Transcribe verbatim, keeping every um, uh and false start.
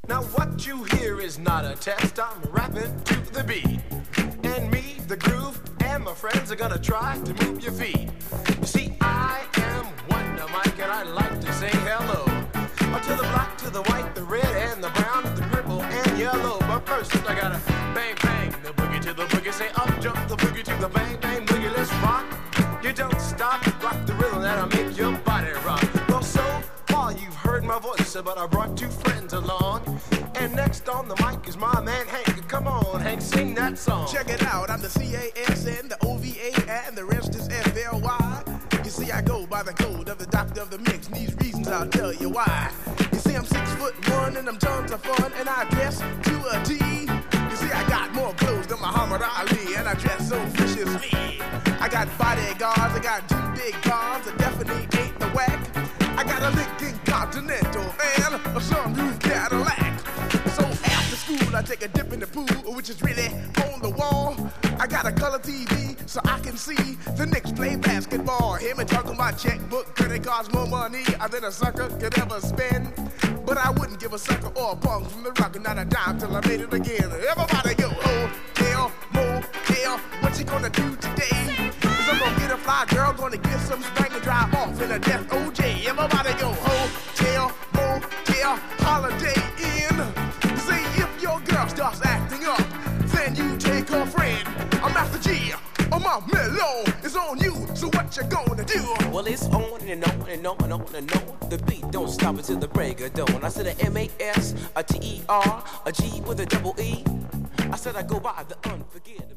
Now what you hear is not a test, I'm rapping to the beat. And me, the groove, and my friends are gonna try to move your feet. You see, I am Wonder Mike and I like to say hello. Uh, to the black, to the white, the red, and the brown, the purple, and yellow. But first I gotta bang, bang, the boogie to the boogie. Say up, jump the boogie to the bang, bang, boogie, let's rock. You don't stop, rock the rhythm that'll make your body rock. Well, so far you've heard my voice, but I brought two friends along. And next on the mic is my man Hank. Come on, Hank, sing that song. Check it out, I'm the C A S N, the O V A, and the rest is F L Y. You see, I go by the code of the doctor of the mix, and these reasons I'll tell you why. You see, I'm six foot one, and I'm tons of fun, and I dress to a T. You see, I got more clothes than Muhammad Ali, and I dress so viciously. I got bodyguards, I got two big cars, I definitely ain't the whack. I got a Lincoln Continental and a sunroof Cadillac. So after school, I take a dip in the pool, which is really on the wall. I got a color T V so I can see the Knicks play basketball. Hear me talking about checkbook, cause it costs more money than a sucker could ever spend. But I wouldn't give a sucker or a punk from the rock, not a dime till I made it again. Everybody go, hotel, motel, what you gonna do today? Cause I'm gonna get a fly girl, gonna get some spank and drive off in a death O J. Everybody go, hotel, motel, holiday inn. Say if your girl starts acting up, then you take her friend. I'm Master G, oh my mellow is on you, so what you gonna do? Well, it's on and on and on and on and on. The beat don't stop until the break of dawn. I said a M A S, a T E R, a G with a double E. I said I go by the unforgettable.